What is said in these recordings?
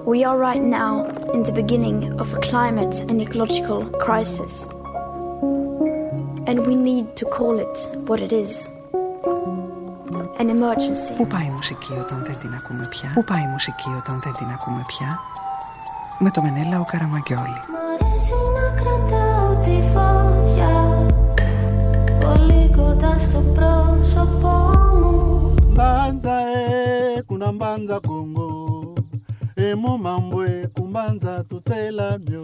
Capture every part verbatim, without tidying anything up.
We are right now in the beginning of a climate and ecological crisis. And we need to call it what it is. An emergency. Πού πάει η μουσική όταν δεν την ακούμε πια? Πού πάει η μουσική όταν δεν την ακούμε πια? Με το Μενέλαο Καραμαγκιόλη. Μ' αρέσει να κρατάω τη φωτιά πολύ κοντά στο πρόσωπό μου. Banza e kuna banza Congo e mo mambo e kumbanza tutela mio.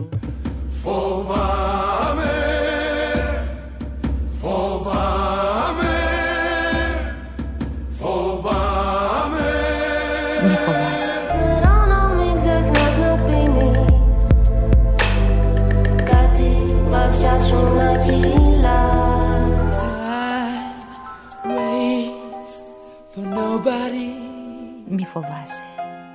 Fovame, fovame, fovame. Μη φοβάσαι. Ρано μην ξεχνάς να πίνεις, κάτι βαθιά σου να κυλάς. I wait for nobody. Μη φοβάσαι.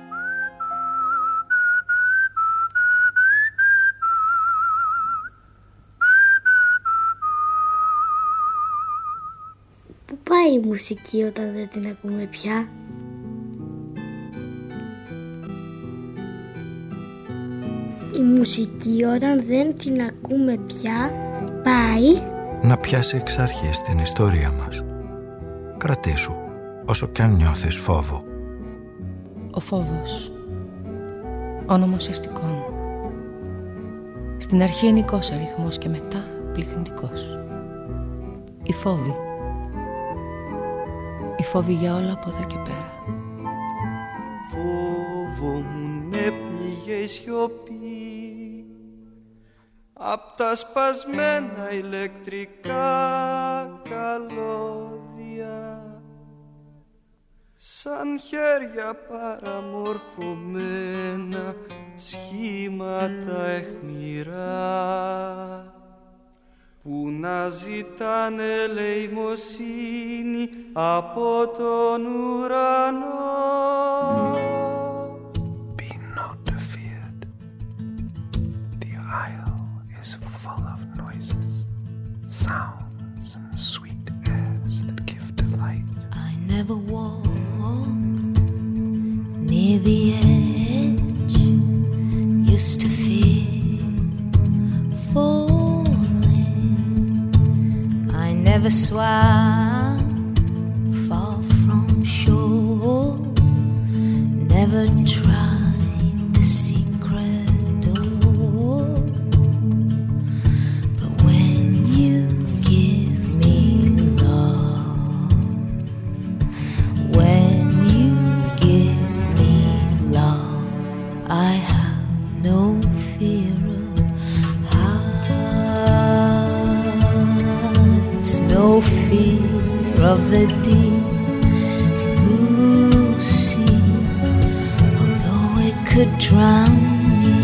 Πού πάει η μουσική όταν δεν την ακούμε πια? Η μουσική όταν δεν την ακούμε πια πάει να πιάσει εξ αρχής την ιστορία μας. Κρατήσου, όσο κι αν νιώθεις φόβο. Ο φόβος, όνομος αστικών. Στην αρχή ενικός αριθμός και μετά πληθυντικός. Η φόβη. Η φόβη για όλα από εδώ και πέρα. Φόβο μου ναι πνίγε η σιωπή απ' τα σπασμένα ηλεκτρικά καλώδια, σαν χέρια παραμορφωμένα σχήματα αιχμηρά που να ζητάνε ελεημοσύνη από τον ουρανό. Be not feared. The isle is full of noises, sounds and sweet airs that give delight. I never walked near the edge, used to fear falling. I never swam far from shore, never tried the secret door. But when you give me love, when you give me love, I have no fear of heights, no fear of the deep blue sea, although it could drown me.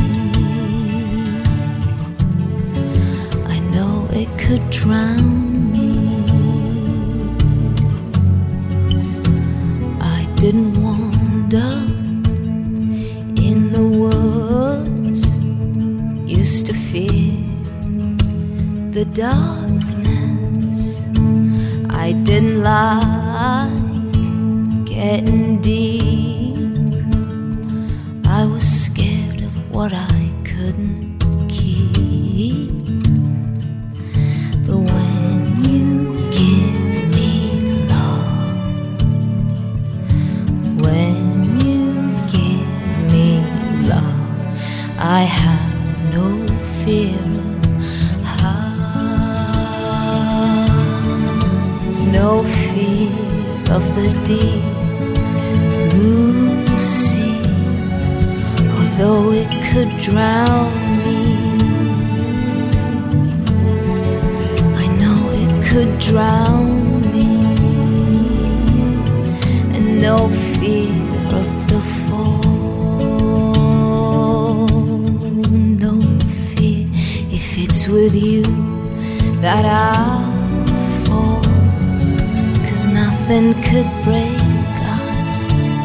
I know it could drown me. I didn't wander in the woods, used to fear the darkness. I didn't like getting deep. I was scared of what I couldn't keep. But when you give me love, when you give me love, I have no fear of heights, no fear of the deep blue sea, although it could drown me. I know it could drown me, and no fear of the fall, no fear if it's with you that I'll fall, 'cause nothing could break us.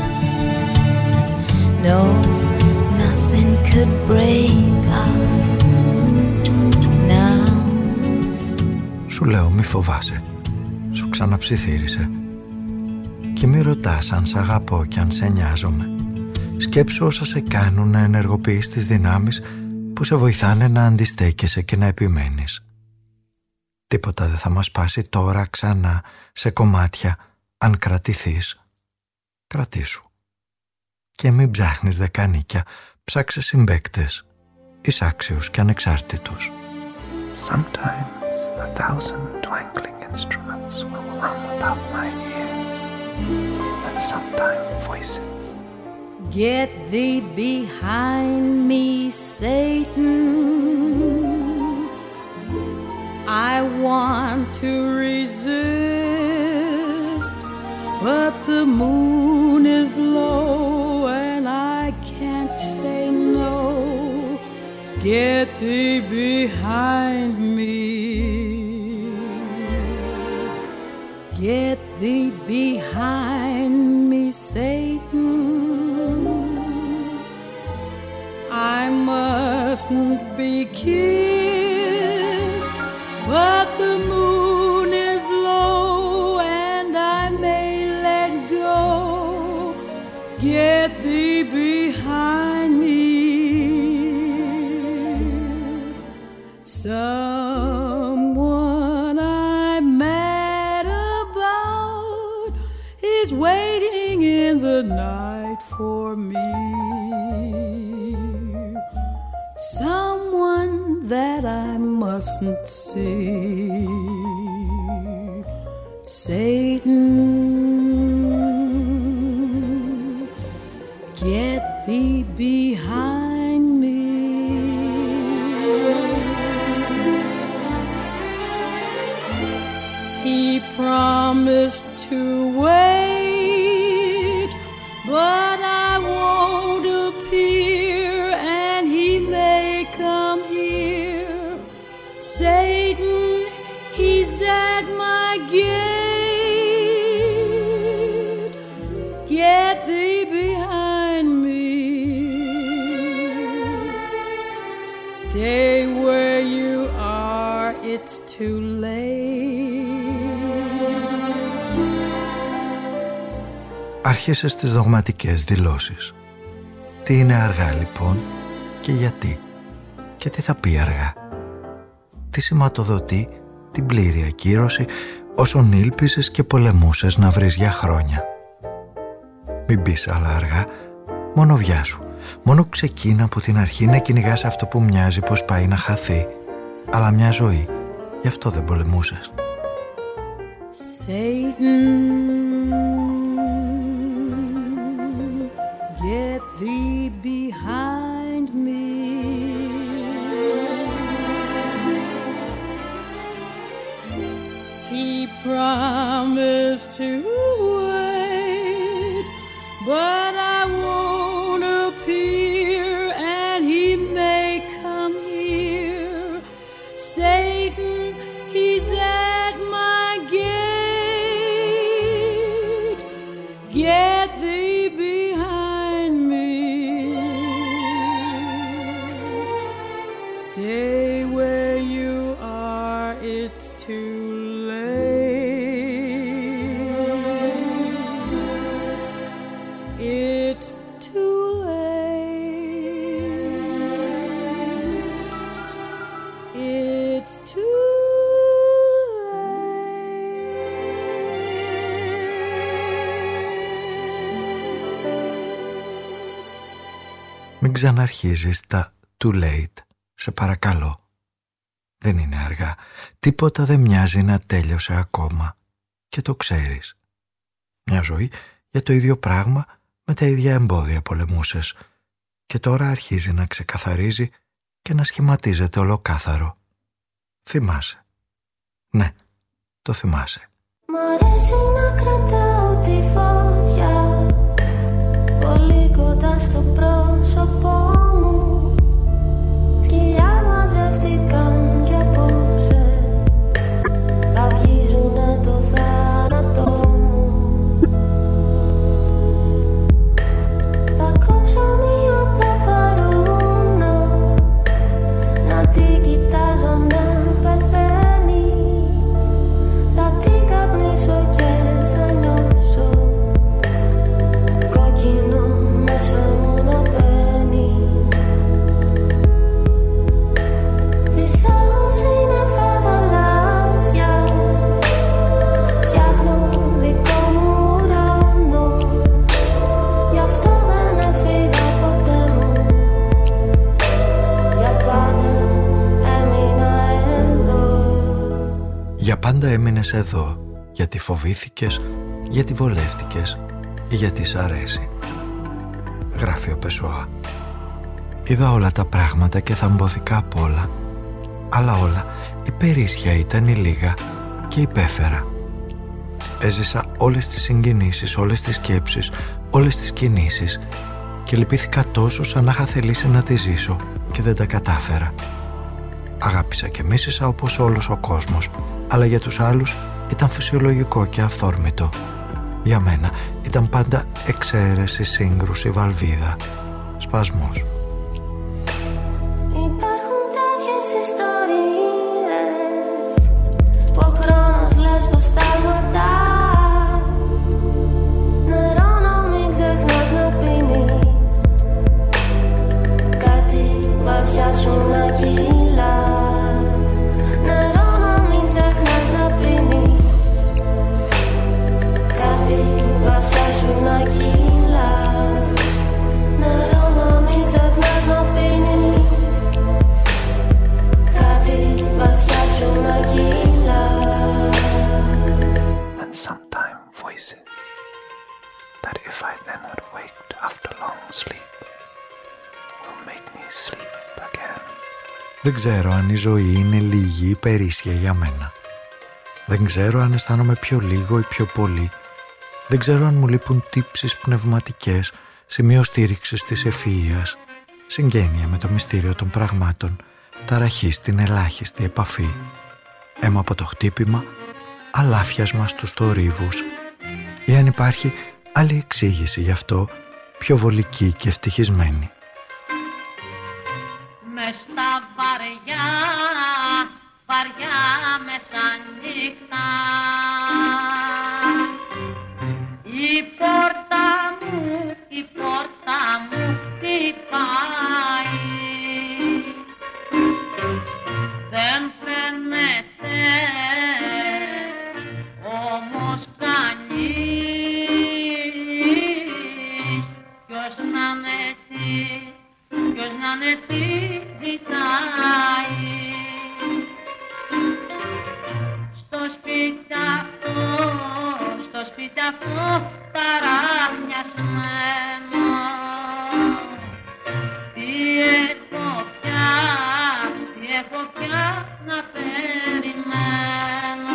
No, nothing could break us now. Σου λέω μη φοβάσαι. Σου ξαναψιθύρισε. Και μη ρωτάς αν σ' αγαπώ κι αν σε νοιάζομαι. Σκέψου όσα σε κάνουν να ενεργοποιείς τις δυνάμεις που σε βοηθάνε να αντιστέκεσαι και να επιμένεις. Τίποτα δεν θα μας πάσει τώρα ξανά σε κομμάτια αν κρατηθείς. Κρατήσου. Και μην ψάχνεις δεκανίκια, ψάξε συμπαίκτες, εισάξιους και ανεξάρτητους. Sometimes a thousand twangling instruments will hum about my ears, and sometime voices. Get thee behind me, Satan. I want to resist, but the moon is low and I can't say no. Get thee behind me. Get thee behind me, Satan. I mustn't be kissed, but the moon is low and I may let go. Get thee behind me. Someone I'm mad about is waiting in the night for me. Someone that I mustn't see. Satan, get thee behind me. He promised to wait, but I won't appear, and he may come here. Satan, he's at my gate. Get thee behind me. Stay where you are, it's too late. Άρχισε στις δογματικές δηλώσεις. Τι είναι αργά λοιπόν και γιατί? Και τι θα πει αργά? Τι σηματοδοτεί την πλήρη ακύρωση όσων ήλπιζες και πολεμούσες να βρεις για χρόνια? Μην πεις άλλα αργά, μόνο βιάσου. Μόνο ξεκίνα από την αρχή να κυνηγάς αυτό που μοιάζει πως πάει να χαθεί. Αλλά μια ζωή, γι' αυτό δεν πολεμούσες. Satan, get thee behind me. He promised to wait, but I won't appear, and he may come here. Satan, he's at my gate. Get thee behind me. Stay where you are, it's too late. It's too late. It's too Μην ξαναρχίζεις τα too late, σε παρακαλώ. Δεν είναι αργά. Τίποτα δεν μοιάζει να τέλειωσε ακόμα. Και το ξέρεις. Μια ζωή για το ίδιο πράγμα με τα ίδια εμπόδια πολεμούσες. Και τώρα αρχίζει να ξεκαθαρίζει και να σχηματίζεται ολοκάθαρο. Θυμάσαι. Ναι, το θυμάσαι. Μ' αρέσει να κρατάω τη φωτιά πολύ κοντά στο πρόσωπό μου. Σκυλιά μαζεύτηκαν κι απόψε καυγίζουνε το θάνατό μου. Θα κόψω μία παπαρούνα να την κοιτάζω να πεθαίνει. Θα την καπνίσω και θα νιώσω κόκκινο μέσα μου. Για πάντα έμεινες εδώ, γιατί φοβήθηκες, γιατί βολεύτηκες ή γιατί σ' αρέσει. Γράφει ο Πεσόα. Είδα όλα τα πράγματα και θαμπόθηκα απ' όλα, αλλά όλα υπερίσια ήταν η λίγα και υπέφερα. Έζησα όλες τις συγκινήσεις, όλες τις σκέψεις, όλες τις κινήσεις και λυπήθηκα τόσο σαν να είχα θελήσει να τις ζήσω και δεν τα κατάφερα. Αγάπησα και μίσησα όπως όλος ο κόσμος, αλλά για τους άλλους ήταν φυσιολογικό και αυθόρμητο. Για μένα ήταν πάντα εξαίρεση, σύγκρουση, βαλβίδα, σπασμός. Υπάρχουν τέτοιες ιστορίες που ο χρόνος λες πως σταματά. Νερό να μην ξεχνάς να πίνεις, κάτι βαθιά σου να κυλά. Νερό να μην ξεχνάς να πίνεις, κάτι βαθιά σου να κυλά. Νερό να μην ξεχνάς να πίνεις, κάτι βαθιά σου να κυλά. And sometime voices that if I then had waked after long sleep will make me sleep again. Δεν ξέρω αν η ζωή είναι λίγη ή περίσσια για μένα. Δεν ξέρω αν αισθάνομαι πιο λίγο ή πιο πολύ. Δεν ξέρω αν μου λείπουν τύψεις πνευματικές, σημείο στήριξης της ευφυΐας, συγγένεια με το μυστήριο των πραγμάτων, ταραχή στην ελάχιστη επαφή, αίμα από το χτύπημα, αλάφιασμα στους θορύβους, ή αν υπάρχει άλλη εξήγηση γι' αυτό, πιο βολική και ευτυχισμένη. Μες στα βαριά, βαριά μεσανύχτα, η πόρτα μου, η πόρτα μου χτυπάει. Δεν φαίνεται όμως κανείς, ποιος να είναι τι, ποιος να είναι τι ζητάει. Στο σπίτι αυτό, στο σπίτι αυτό ταράχιασμένο, τι έχω πια, τι έχω πια να περιμένω.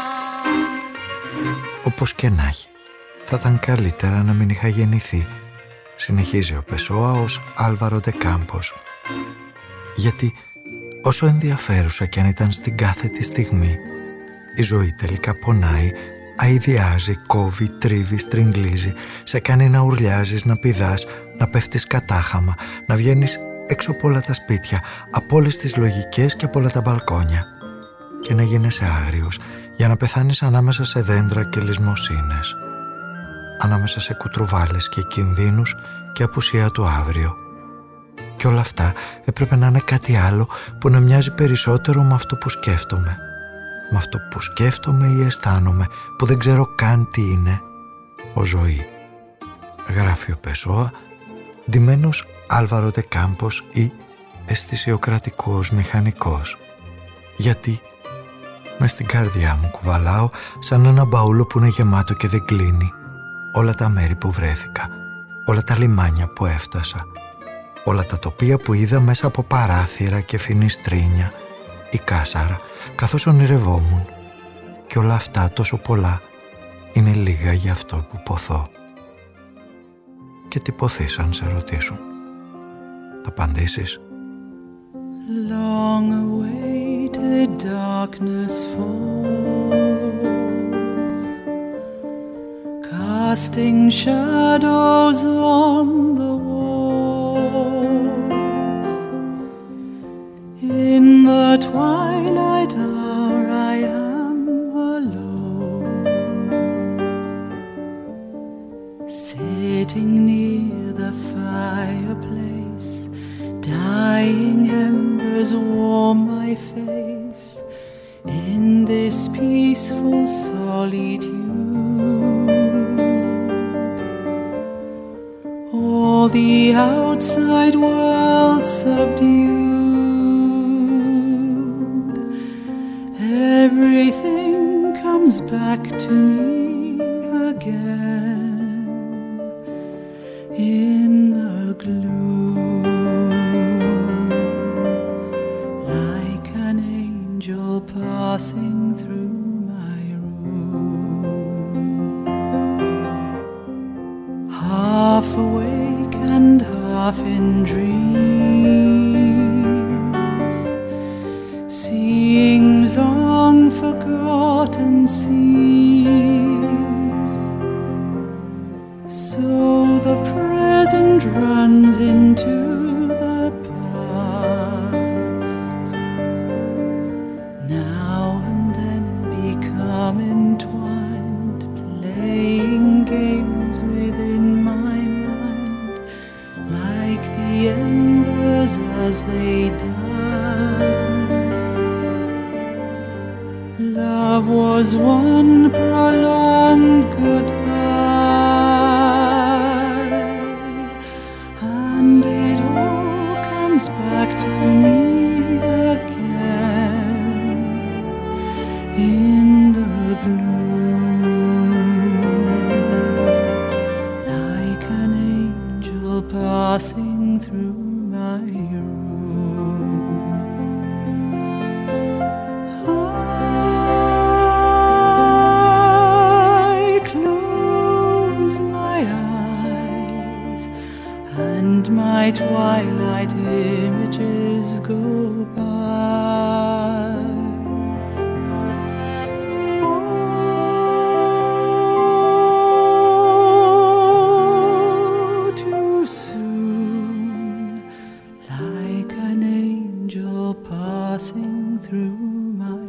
Όπως και να έχει, θα ήταν καλύτερα να μην είχα γεννηθεί, συνεχίζει ο Πεσόα ως Άλβαρο ντε Κάμπος. Γιατί όσο ενδιαφέρουσα κι αν ήταν στην κάθε τη στιγμή, η ζωή τελικά πονάει, αηδιάζει, κόβει, τρίβει, στριγγλίζει, σε κάνει να ουρλιάζεις, να πηδάς, να πέφτεις κατάχαμα, να βγαίνεις έξω από όλα τα σπίτια, από όλες τις λογικές και από όλα τα μπαλκόνια και να γίνεσαι άγριος για να πεθάνεις ανάμεσα σε δέντρα και λησμοσύνες, ανάμεσα σε κουτρουβάλες και κινδύνους και απουσία του αύριο. Και όλα αυτά έπρεπε να είναι κάτι άλλο που να μοιάζει περισσότερο με αυτό που σκέφτομαι. Με αυτό που σκέφτομαι ή αισθάνομαι, που δεν ξέρω καν τι είναι. Ο ζωή. Γράφει ο Πεσόα, ντυμένος Άλβαρο ντε Κάμπος ή αισθησιοκρατικός μηχανικός. Γιατί μες στην καρδιά μου κουβαλάω σαν ένα μπαούλο που είναι γεμάτο και δεν κλείνει όλα τα μέρη που βρέθηκα, όλα τα λιμάνια που έφτασα, όλα τα τοπία που είδα μέσα από παράθυρα και φινιστρίνια ή κάσαρα καθώς ονειρευόμουν, και όλα αυτά τόσο πολλά είναι λίγα για αυτό που ποθώ. Και τι ποθείς αν σε ρωτήσουν? Θα απαντήσεις? Long awaited darkness falls, casting shadows on the walls. In the twilight hour I am alone, sitting near the fireplace, dying embers warm my face in this peaceful solitude. All the outside world subdued, everything comes back to me again in the gloom, like an angel passing through my room, half awake and half in dreams, seeing long forgotten scenes. So the present runs into the past, now and then become entwined, playing games within my mind, like the embers as they die. Love was one prolonged goodbye, and it all comes back to me again in the gloom, like an angel passing through my room. I close my eyes and my twilight images go by. Oh, too soon, like an angel passing through my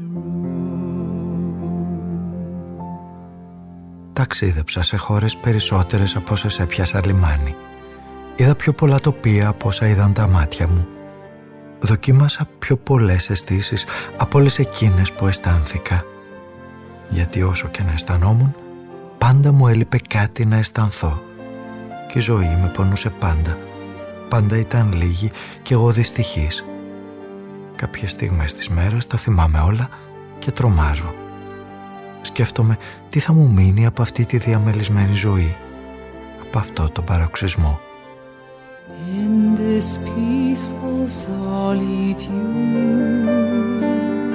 room. Ταξίδεψα σε χώρες περισσότερες από όσες έπιασα λιμάνι. Είδα πιο πολλά τοπία από όσα είδαν τα μάτια μου. Δοκίμασα πιο πολλές αισθήσεις από όλες εκείνες που αισθάνθηκα. Γιατί όσο και να αισθανόμουν, πάντα μου έλειπε κάτι να αισθανθώ. Και η ζωή με πονούσε πάντα. Πάντα ήταν λίγη και εγώ δυστυχής. Κάποιες στιγμές της μέρας τα θυμάμαι όλα και τρομάζω. Σκέφτομαι τι θα μου μείνει από αυτή τη διαμελισμένη ζωή, από αυτό το παροξισμό. In this peaceful solitude,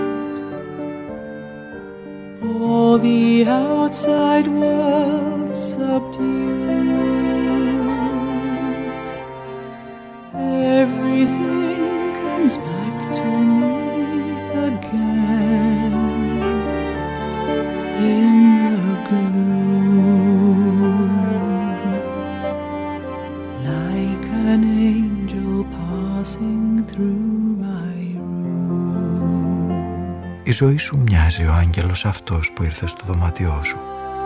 all the outside world subdued, everything comes back to me again in the gloom, like an angel passing through my room. Η ζωή σου μοιάζει ο άγγελος αυτός που ήρθε στο δωμάτιό σου.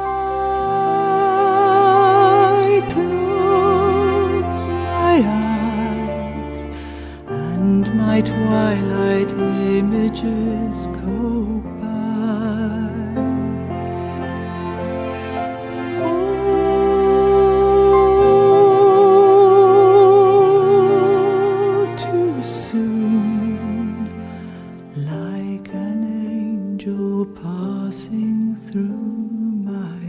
I close my eyes and my twilight images go by. Oh, too soon, like an angel passing through my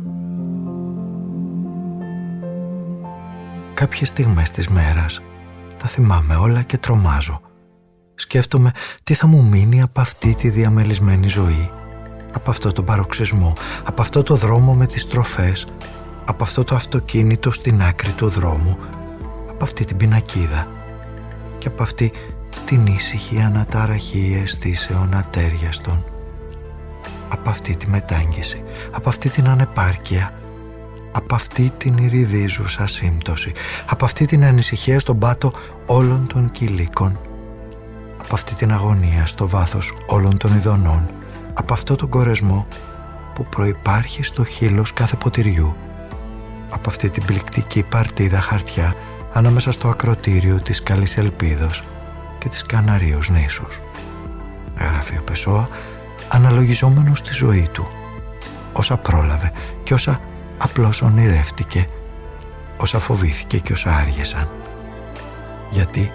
room. Κάποιες στιγμές της μέρας τα θυμάμαι όλα και τρομάζω. Σκέφτομαι τι θα μου μείνει από αυτή τη διαμελισμένη ζωή, από αυτό το παροξισμό, από αυτό το δρόμο με τις στροφές, από αυτό το αυτοκίνητο στην άκρη του δρόμου, από αυτή την πινακίδα και από αυτή την ήσυχη αναταραχή αισθήσεων ατέριαστων, από αυτή τη μετάγγιση, από αυτή την ανεπάρκεια, από αυτή την ηριδίζουσα σύμπτωση, από αυτή την ανησυχία στον πάτο όλων των κυλίκων, από αυτή την αγωνία στο βάθος όλων των ειδονών, από αυτό τον κορεσμό που προϋπάρχει στο χείλος κάθε ποτηριού, από αυτή την πληκτική παρτίδα χαρτιά ανάμεσα στο ακροτήριο της Καλής Ελπίδος και της Καναρίους νήσους. Γράφει ο Πεσόα αναλογιζόμενος τη ζωή του, όσα πρόλαβε και όσα απλώς ονειρεύτηκε, όσα φοβήθηκε και όσα άργησαν. Γιατί,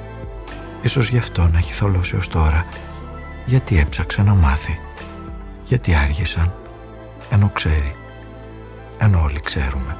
ίσως γι' αυτό να έχει θολώσει ως τώρα, γιατί έψαξε να μάθει, γιατί άργησαν, ενώ ξέρει, ενώ όλοι ξέρουμε.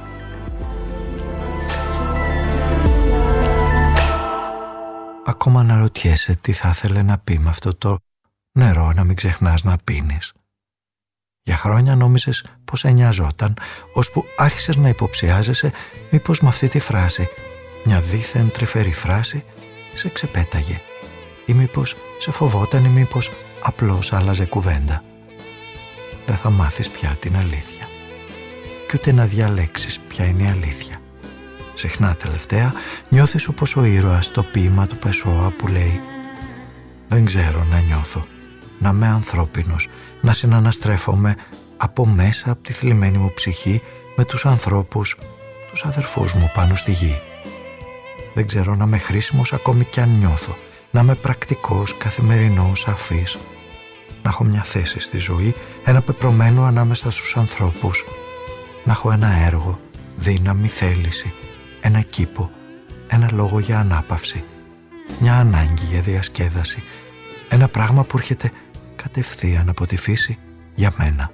Ακόμα αναρωτιέσαι τι θα ήθελε να πει με αυτό το νερό να μην ξεχνάς να πίνεις. Για χρόνια νόμιζες πως σε νοιαζόταν, ώσπου άρχισες να υποψιάζεσαι μήπως με αυτή τη φράση, μια δίθεν τρυφερή φράση, σε ξεπέταγε, ή μήπως σε φοβόταν, ή μήπως απλώς άλλαζε κουβέντα. Δεν θα μάθεις πια την αλήθεια, κι ούτε να διαλέξεις ποια είναι η αλήθεια. Συχνά τελευταία νιώθεις όπως ο ήρωας στο ποίημα του Πεσόα που λέει «Δεν ξέρω να νιώθω, να είμαι ανθρώπινος, να συναναστρέφομαι από μέσα από τη θλιμμένη μου ψυχή με τους ανθρώπους, τους αδερφούς μου πάνω στη γη. Δεν ξέρω να είμαι χρήσιμος ακόμη κι αν νιώθω, να είμαι πρακτικός, καθημερινός, σαφής, να έχω μια θέση στη ζωή, ένα πεπρωμένο ανάμεσα στους ανθρώπους, να έχω ένα έργο, δύναμη, θέληση, ένα κήπο, ένα λόγο για ανάπαυση, μια ανάγκη για διασκέδαση, ένα πράγμα που έρχεται κατευθείαν από τη φύση για μένα».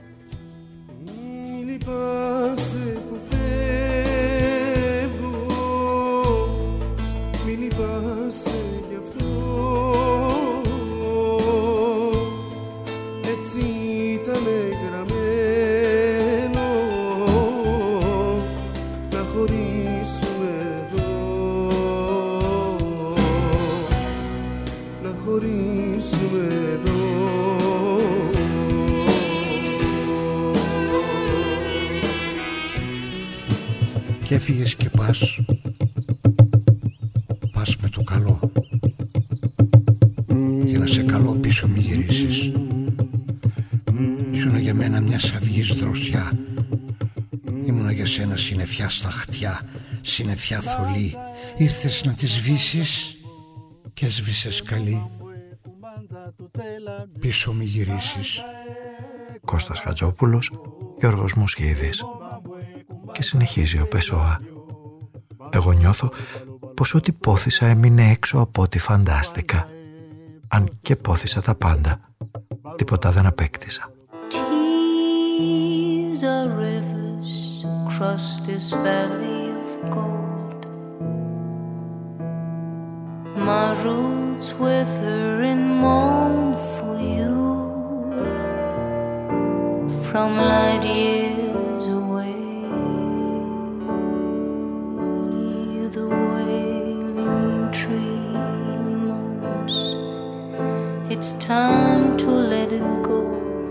Και έφυγες και πας, πας με το καλό, για να σε καλό πίσω μη γυρίσεις. Ήσουνα για μένα μια σαυγής δροσιά, ήμουνα για σένα συννεφιά στα χτιά, συννεφιά θολή. Ήρθες να τη σβήσεις και έσβησες καλή, πίσω μη γυρίσεις. Κώστας Χατζόπουλος, Γιώργος Μουσχίδης. Και συνεχίζει ο Πεσόα. Εγώ νιώθω πως ό,τι πόθησα έμεινε έξω από ό,τι φαντάστηκα. Αν και πόθησα τα πάντα, τίποτα δεν απέκτησα. Tears are rivers across this valley of gold. My roots wither and mourn for you from light years away. The wailing tree moans, it's time to let it go.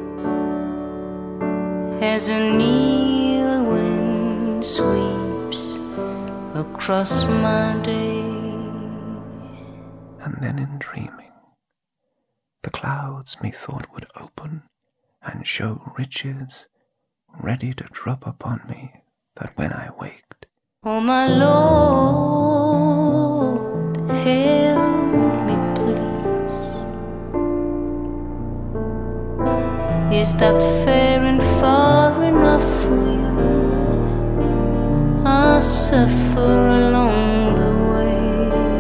As a near wind sweeps across my day. And then in dreaming, the clouds methought would open and show riches ready to drop upon me, that when I waked, Oh my Lord, help me please. Is that fair and far enough for you? I suffer along the way.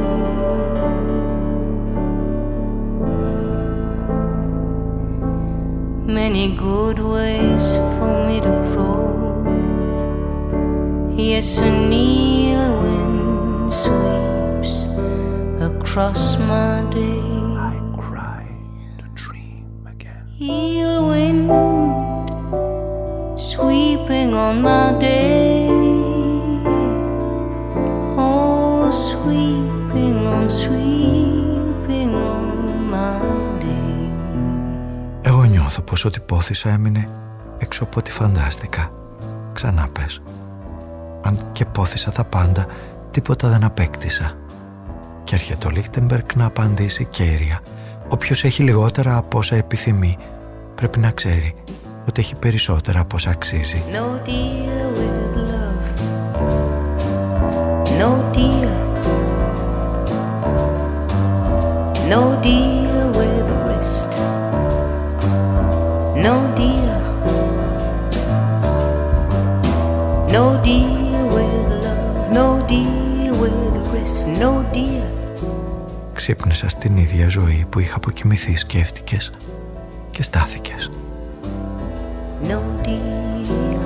Many good ways for me to grow. Yes, a near wind sweeps across my day. I cry to dream again. Near wind sweeping on my day. Oh, sweeping on, sweeping on my day. Εγώ νιώθω πως ό,τι πόθησα έμεινε έξω από ό,τι φαντάστηκα. Ξανά πες. Αν και πόθησα τα πάντα, τίποτα δεν απέκτησα. Και έρχεται ο Λίχτεμπεργκ να απαντήσει κέρια. Όποιος έχει λιγότερα από όσα επιθυμεί, πρέπει να ξέρει ότι έχει περισσότερα από όσα αξίζει. No deal with love. No deal. No deal with the rest. No deal. No deal with love. No deal with the rest. No deal. Ξύπνησα στην ίδια ζωή που είχα αποκοιμηθεί, σκέφτηκες και στάθηκες. no deal.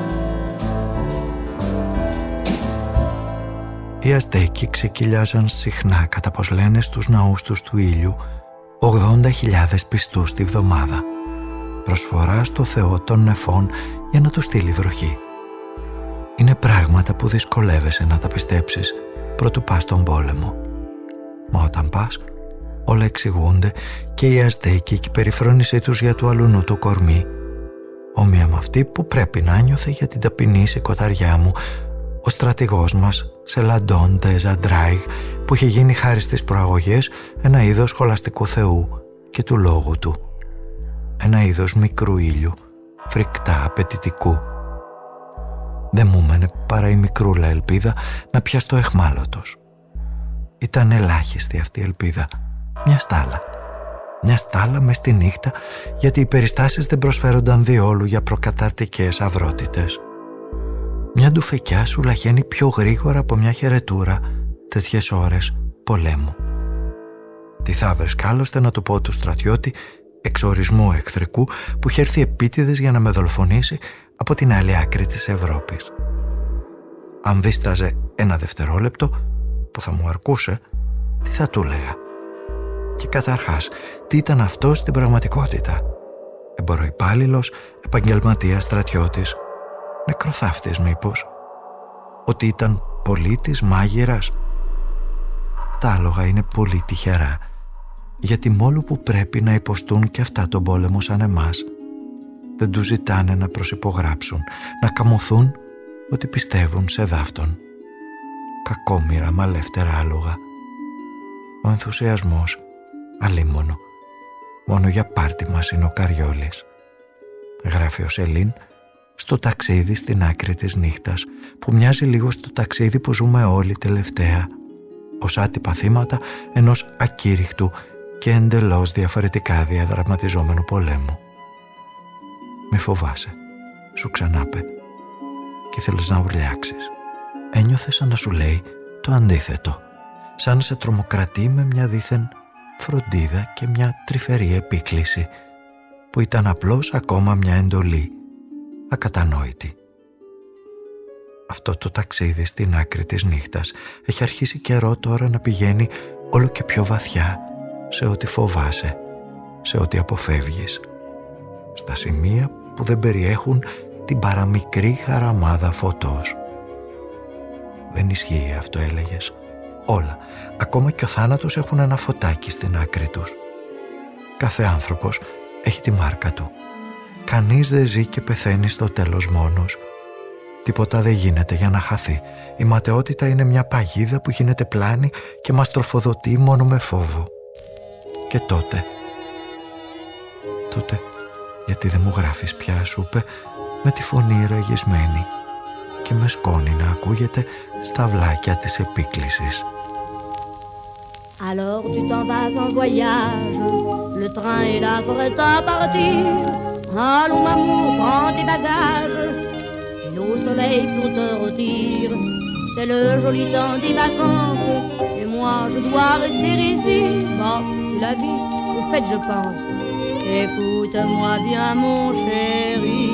Οι Αζτέκοι ξεκυλιάζαν συχνά, κατά πως λένε, στους ναούς τους του ήλιου ογδόντα χιλιάδες πιστούς τη βδομάδα. Προσφορά στο Θεό των νεφών για να του στείλει βροχή. Είναι πράγματα που δυσκολεύεσαι να τα πιστέψεις προτού πας στον πόλεμο. Μα όταν πας, όλα εξηγούνται και οι Αζτέκοι και η περιφρόνησή τους για του αλουνού το κορμί, όμοια με αυτή που πρέπει να νιώθε για την ταπεινή σηκωταριά μου ο στρατηγός μας σε Λαντών Τεζαντράιγ, που είχε γίνει χάρη στις προαγωγές ένα είδος σχολαστικού θεού και του λόγου του. Ένα είδος μικρού ήλιου, φρικτά απαιτητικού. Δεν μου έμενε παρά η μικρούλα ελπίδα να πιαστώ εχμάλωτος. Ήταν ελάχιστη αυτή η ελπίδα. Μια στάλα. Μια στάλα μες στη νύχτα, γιατί οι περιστάσεις δεν προσφέρονταν διόλου για προκαταρτικές αυρότητες. Μια ντουφεκιά σου λαχαίνει πιο γρήγορα από μια χαιρετούρα τέτοιες ώρες πολέμου. Τι θα βρίσκα άλλωστε να του πω του στρατιώτη εξορισμού εχθρικού που είχε έρθει επίτηδες για να με δολοφονήσει από την άλλη άκρη της Ευρώπης. Αν δίσταζε ένα δευτερόλεπτο που θα μου αρκούσε, τι θα του έλεγα? Και καταρχάς, τι ήταν αυτό στην πραγματικότητα? Εμποροϊπάλληλος, επαγγελματίας στρατιώτης, νεκροθάφτης μήπως? Ότι ήταν πολίτης, μάγειρας? Τα άλογα είναι πολύ τυχερά, γιατί μόλου που πρέπει να υποστούν και αυτά τον πόλεμο σαν εμάς, δεν τους ζητάνε να προσυπογράψουν, να καμωθούν ότι πιστεύουν σε δάφτον. Κακόμοιρα μαλεύτερα άλογα. Ο ενθουσιασμός αλίμονο. Μόνο για πάρτι μας είναι ο Καριόλης. Γράφει ο Σελήν στο ταξίδι στην άκρη της νύχτας, που μοιάζει λίγο στο ταξίδι που ζούμε όλοι τελευταία, ως άτυπα θύματα ενός ακήρυχτου και εντελώς διαφορετικά διαδραματιζόμενου πολέμου. Μη φοβάσαι, σου ξανάπε, και θέλεις να ουρλιάξεις. Ένιωθες σαν να σου λέει το αντίθετο, σαν σε τρομοκρατεί με μια δίθεν φροντίδα και μια τρυφερή επίκληση, που ήταν απλώς ακόμα μια εντολή, ακατανόητη. Αυτό το ταξίδι στην άκρη της νύχτας έχει αρχίσει καιρό τώρα να πηγαίνει όλο και πιο βαθιά σε ό,τι φοβάσαι, σε ό,τι αποφεύγεις, στα σημεία που δεν περιέχουν την παραμικρή χαραμάδα φωτός. Δεν ισχύει αυτό, έλεγες. Όλα, ακόμα και ο θάνατος, έχουν ένα φωτάκι στην άκρη τους. Κάθε άνθρωπος έχει τη μάρκα του. Κανείς δεν ζει και πεθαίνει στο τέλος μόνος. Τίποτα δεν γίνεται για να χαθεί. Η ματαιότητα είναι μια παγίδα που γίνεται πλάνη και μας τροφοδοτεί μόνο με φόβο. Και τότε... Τότε, γιατί δεν μου γράφεις πια, σου είπε, με τη φωνή ραγισμένη, και με σκόνη να ακούγεται στα βλάκια της επίκλησης. Alors tu t'en vas en voyage, le train est là pour partir. Allons amour, prends tes bagages, et au soleil pour te rôtir. C'est le joli temps des vacances, et moi je dois rester ici. Bon, tu l'as vu, au fait je pense. Écoute-moi bien mon chéri.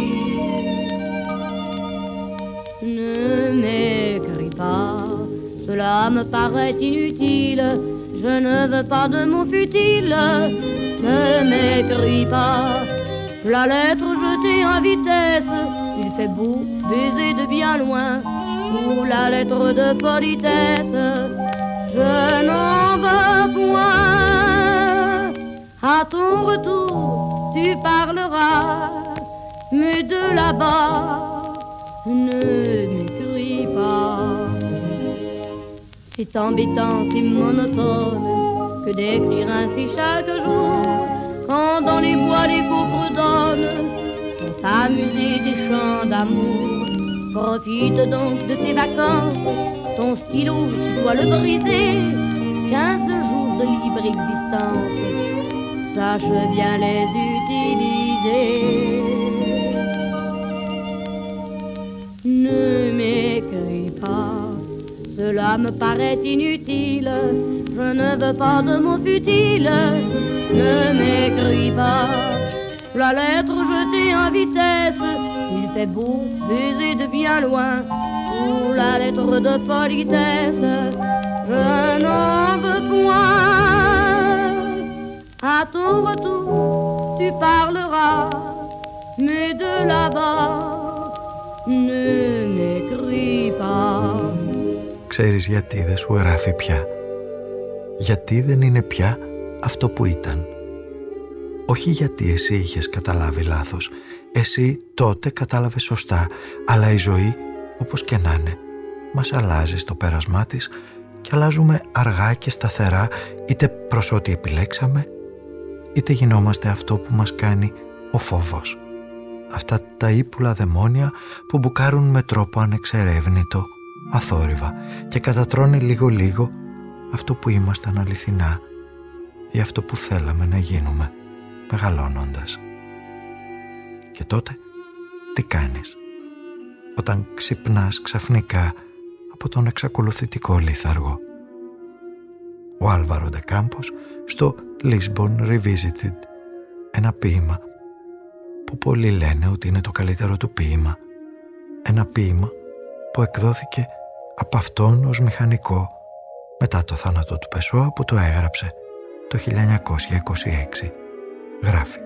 Ne m'écris pas, cela me paraît inutile. Je ne veux pas de mots futiles. Ne m'écris pas. La lettre jetée en vitesse, il fait beau baiser de bien loin. Ou la lettre de politesse, je n'en veux point. À ton retour, tu parleras, mais de là-bas, ne m'écris pas. C'est embêtant, c'est monotone, que d'écrire ainsi chaque jour, quand dans les bois les couples donnent, pour t'amuser des chants d'amour. Profite donc de tes vacances, ton stylo, tu dois le briser. Quinze jours de libre existence, sache bien les utiliser. Ne m'écris pas, cela me paraît inutile. Je ne veux pas de mots futiles. Ne m'écris pas. la lettre jetée en vitesse. Il fait beau baiser de bien loin, ou la lettre de politesse. Je n'en veux point. À ton retour, tu parleras, mais de là-bas, ne m'écris pas. Ξέρεις γιατί δεν σου γράφει πια? Γιατί δεν είναι πια αυτό που ήταν. Όχι γιατί εσύ είχες καταλάβει λάθος. Εσύ τότε κατάλαβες σωστά, αλλά η ζωή, όπως και να είναι, μας αλλάζει στο πέρασμά της και αλλάζουμε αργά και σταθερά, είτε προς ό,τι επιλέξαμε, είτε γινόμαστε αυτό που μας κάνει ο φόβος. Αυτά τα ύπουλα δαιμόνια που μπουκάρουν με τρόπο ανεξερεύνητο, αθόρυβα, και κατατρώνε λίγο-λίγο αυτό που ήμασταν αληθινά ή αυτό που θέλαμε να γίνουμε μεγαλώνοντας. Και τότε τι κάνεις όταν ξυπνάς ξαφνικά από τον εξακολουθητικό λίθαργο? Ο Άλβαρο Ντε Κάμπος στο Lisbon Revisited, ένα ποίημα που πολλοί λένε ότι είναι το καλύτερο του ποίημα, ένα ποίημα που εκδόθηκε από αυτόν ως μηχανικό μετά το θάνατο του Πεσόα, που το έγραψε το χίλια εννιακόσια είκοσι έξι. Γράφει: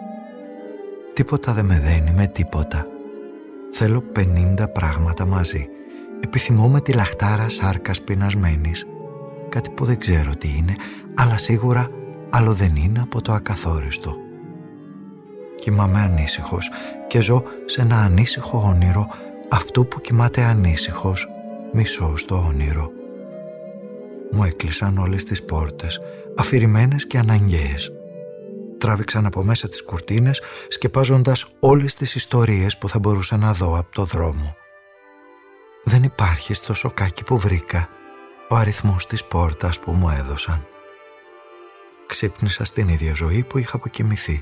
«Τίποτα δεν με δένει με τίποτα. Θέλω πενήντα πράγματα μαζί. Επιθυμώ με τη λαχτάρα σάρκας πεινασμένης. Κάτι που δεν ξέρω τι είναι, αλλά σίγουρα άλλο δεν είναι από το ακαθόριστο. Κοιμάμαι ανήσυχος και ζω σε ένα ανήσυχο όνειρο αυτού που κοιμάται ανήσυχος μισό στο όνειρο. Μου έκλεισαν όλες τις πόρτες, αφηρημένες και αναγκαίες. Τράβηξαν από μέσα τις κουρτίνες, σκεπάζοντας όλες τις ιστορίες που θα μπορούσα να δω από το δρόμο. Δεν υπάρχει στο σοκάκι που βρήκα ο αριθμός της πόρτας που μου έδωσαν. Ξύπνησα στην ίδια ζωή που είχα αποκοιμηθεί.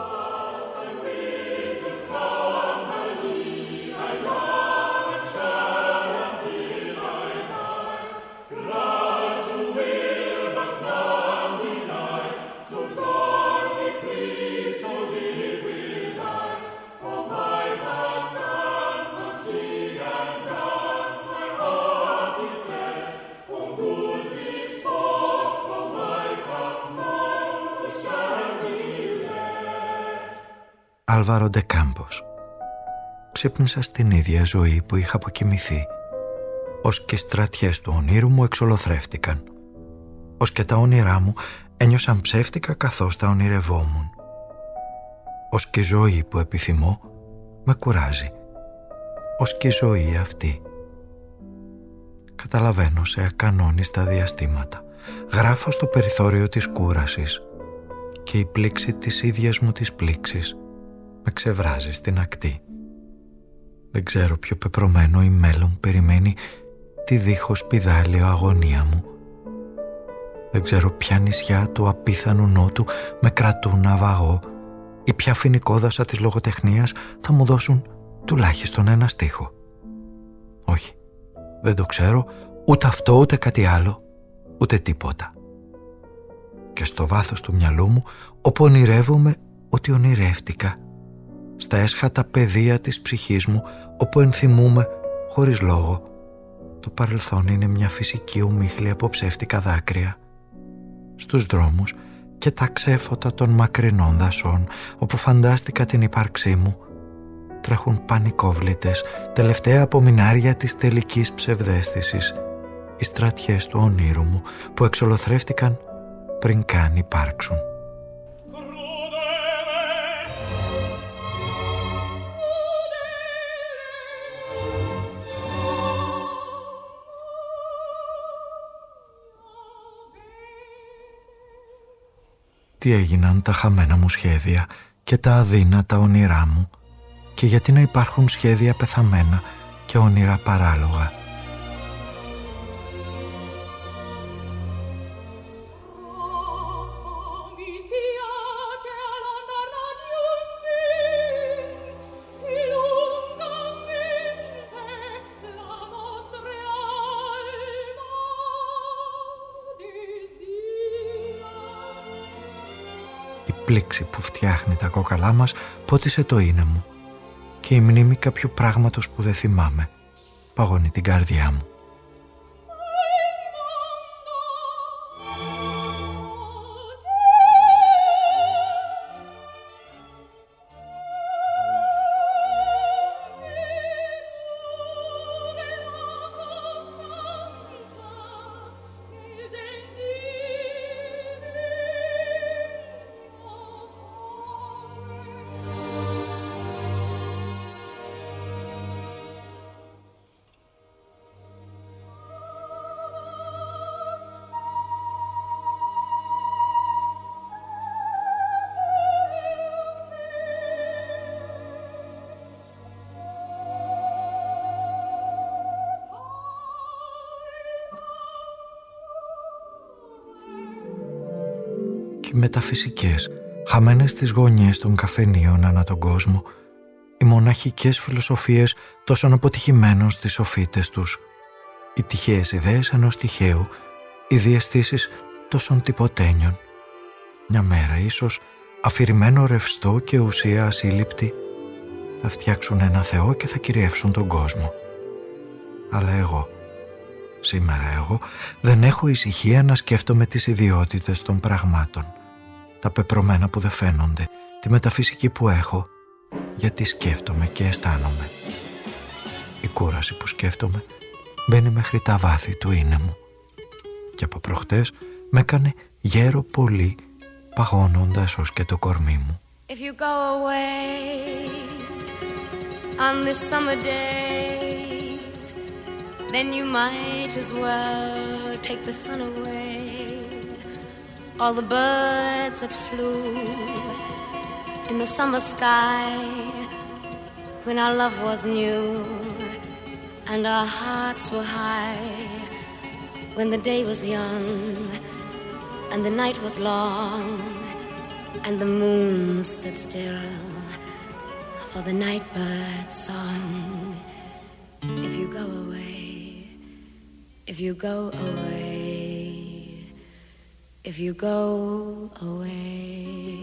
Άλβαρο Ντε Κάμπος. Ξύπνησα στην ίδια ζωή που είχα αποκοιμηθεί, ως και οι στρατιές του ονείρου μου εξολοθρεύτηκαν, ως και τα όνειρά μου ένιωσαν ψεύτικα καθώς τα ονειρευόμουν, ως και η ζωή που επιθυμώ με κουράζει, ως και η ζωή αυτή. Καταλαβαίνω σε ακανόνιστα διαστήματα, γράφω στο περιθώριο της κούρασης και η πλήξη της ίδιας μου της πλήξης με ξεβράζει στην ακτή. Δεν ξέρω ποιο πεπρωμένο ή μέλλον περιμένει τη δίχως πηδάλιο αγωνία μου. Δεν ξέρω ποια νησιά του απίθανου νότου με κρατούν ναυαγό ή ποια φοινικόδασα της λογοτεχνίας θα μου δώσουν τουλάχιστον ένα στίχο. Όχι, δεν το ξέρω, ούτε αυτό ούτε κάτι άλλο, ούτε τίποτα. Και στο βάθος του μυαλού μου, όπου ονειρεύομαι ότι ονειρεύτηκα, στα έσχατα πεδία της ψυχής μου, όπου ενθυμούμε χωρίς λόγο, το παρελθόν είναι μια φυσική ομίχλη από ψεύτικα δάκρυα. Στους δρόμους και τα ξέφωτα των μακρινών δασών, όπου φαντάστηκα την ύπαρξή μου, τρέχουν πανικόβλητες, τελευταία απομεινάρια της τελικής ψευδαίσθησης, οι στρατιές του ονείρου μου που εξολοθρεύτηκαν πριν καν υπάρξουν. Τι έγιναν τα χαμένα μου σχέδια και τα αδύνατα όνειρά μου, και γιατί να υπάρχουν σχέδια πεθαμένα και όνειρα παράλογα. Η πλήξη που φτιάχνει τα κόκαλά μας πότισε το είναι μου και η μνήμη κάποιου πράγματος που δεν θυμάμαι παγώνει την καρδιά μου. Οι μεταφυσικές, χαμένες στις γωνιές των καφενείων ανά τον κόσμο, οι μοναχικές φιλοσοφίες τόσων αποτυχημένων στις σοφίτες τους, οι τυχαίες ιδέες ενός τυχαίου, οι διαισθήσεις τόσων τυποτένιων. Μια μέρα ίσως, αφηρημένο ρευστό και ουσία ασύλληπτη, θα φτιάξουν ένα Θεό και θα κυριεύσουν τον κόσμο. Αλλά εγώ, σήμερα εγώ, δεν έχω ησυχία να σκέφτομαι τις ιδιότητες των πραγμάτων, τα πεπρωμένα που δεν φαίνονται, τη μεταφυσική που έχω, γιατί σκέφτομαι και αισθάνομαι. Η κούραση που σκέφτομαι μπαίνει μέχρι τα βάθη του είναι μου και από προχτές με έκανε γέρο πολύ, παγώνοντας ως και το κορμί μου. If you go away on this summer day, then you might as well take the sun away. All the birds that flew in the summer sky when our love was new and our hearts were high, when the day was young and the night was long and the moon stood still for the night bird's song. If you go away, if you go away, if you go away.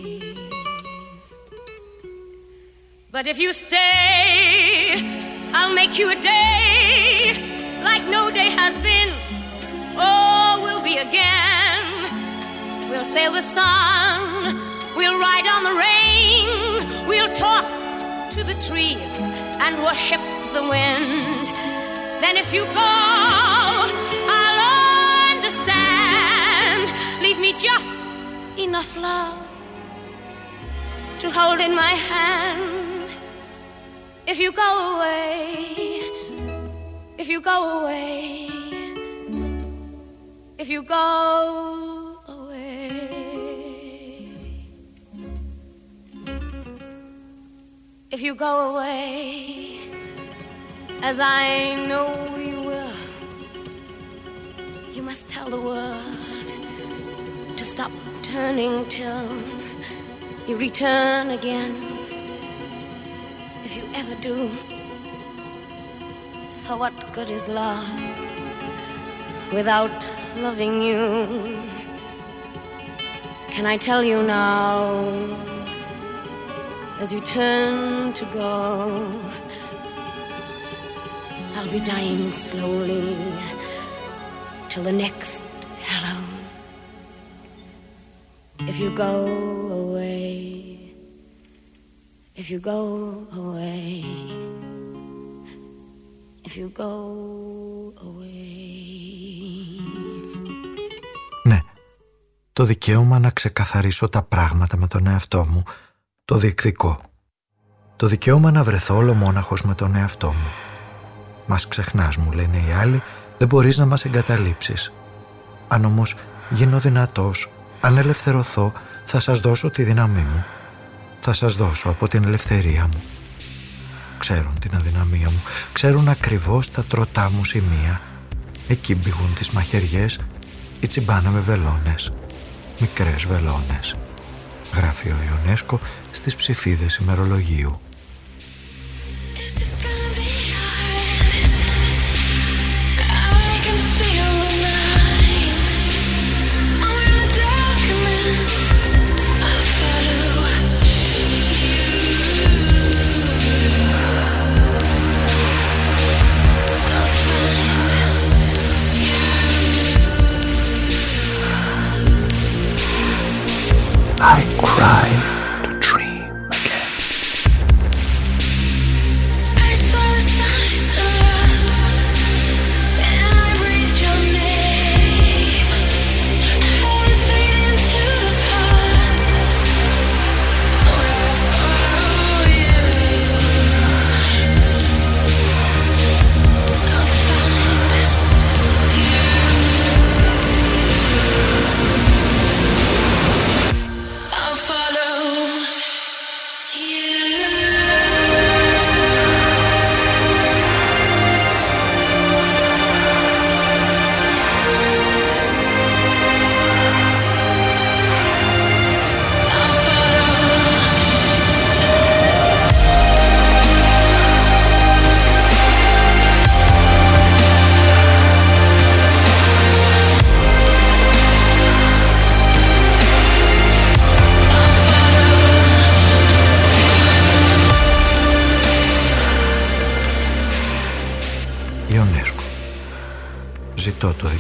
But if you stay, I'll make you a day like no day has been. Oh, we'll be again. We'll sail the sun, we'll ride on the rain, we'll talk to the trees and worship the wind. Then if you go, I'll understand. Leave me just enough love to hold in my hand. If you go away, if you go away, if you go away, if you go away, as I know you will, you must tell the world to stop turning till you return again. If you ever do, for what good is love without loving you? Can I tell you now, as you turn to go, I'll be dying slowly till the next hello. If you go away, if you go away, if you go away. Ναι, το δικαίωμα να ξεκαθαρίσω τα πράγματα με τον εαυτό μου το διεκδικώ. Το δικαίωμα να βρεθώ ολομόναχος με τον εαυτό μου. Μας ξεχνάς, μου λένε οι άλλοι, δεν μπορείς να μας εγκαταλείψεις. Αν όμως γίνω δυνατός, αν ελευθερωθώ, θα σας δώσω τη δύναμή μου. Θα σας δώσω από την ελευθερία μου. Ξέρουν την αδυναμία μου, ξέρουν ακριβώς τα τροτά μου σημεία. Εκεί μπηγούν τις μαχαιριές, η τσιμπάνα με βελόνες, μικρές βελόνες. Γράφει ο Ιονέσκο στις ψηφίδες ημερολογίου. Follow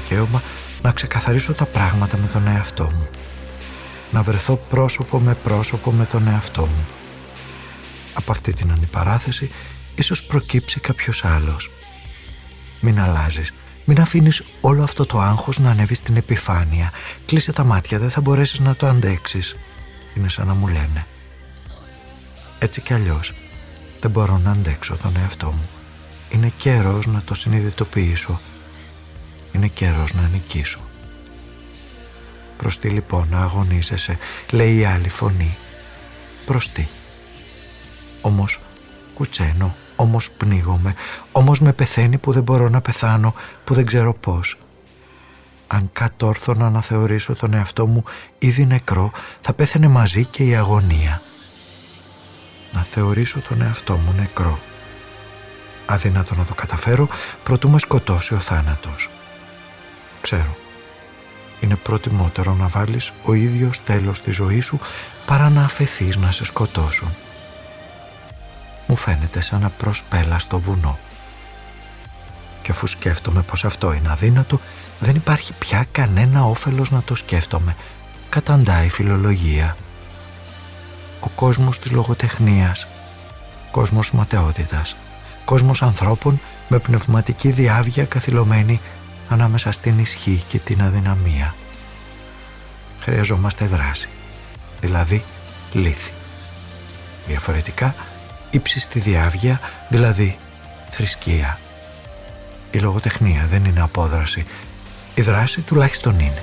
δικαίωμα να ξεκαθαρίσω τα πράγματα με τον εαυτό μου. Να βρεθώ πρόσωπο με πρόσωπο με τον εαυτό μου. Από αυτή την αντιπαράθεση ίσως προκύψει κάποιος άλλος. Μην αλλάζεις. Μην αφήνεις όλο αυτό το άγχος να ανέβει στην επιφάνεια. Κλείσε τα μάτια, δεν θα μπορέσεις να το αντέξεις. Είναι σαν να μου λένε. Έτσι κι αλλιώς δεν μπορώ να αντέξω τον εαυτό μου. Είναι καιρός να το συνειδητοποιήσω. Είναι καιρός να νικήσω. Προς τι λοιπόν να αγωνίζεσαι, λέει η άλλη φωνή. Προς τι? Όμως κουτσένω, όμως πνίγομαι, όμως με πεθαίνει που δεν μπορώ να πεθάνω, που δεν ξέρω πώς. Αν κατόρθωνα να θεωρήσω τον εαυτό μου ήδη νεκρό, θα πέθαινε μαζί και η αγωνία. Να θεωρήσω τον εαυτό μου νεκρό. Αδύνατο να το καταφέρω, προτού με σκοτώσει ο θάνατος. Ξέρω. Είναι προτιμότερο να βάλεις ο ίδιος τέλος στη ζωή σου παρά να αφεθείς να σε σκοτώσουν. Μου φαίνεται σαν να προσπέλα στο βουνό. Και αφού σκέφτομαι πως αυτό είναι αδύνατο, δεν υπάρχει πια κανένα όφελος να το σκέφτομαι. Καταντάει η φιλολογία. Ο κόσμος της λογοτεχνίας, κόσμος ματαιότητας, κόσμος ανθρώπων με πνευματική διάβγεια καθυλωμένη ανάμεσα στην ισχύ και την αδυναμία. Χρειαζόμαστε δράση, δηλαδή λύθη. Διαφορετικά, ύψιστη διάβγεια, δηλαδή θρησκεία. Η λογοτεχνία δεν είναι απόδραση, η δράση τουλάχιστον είναι.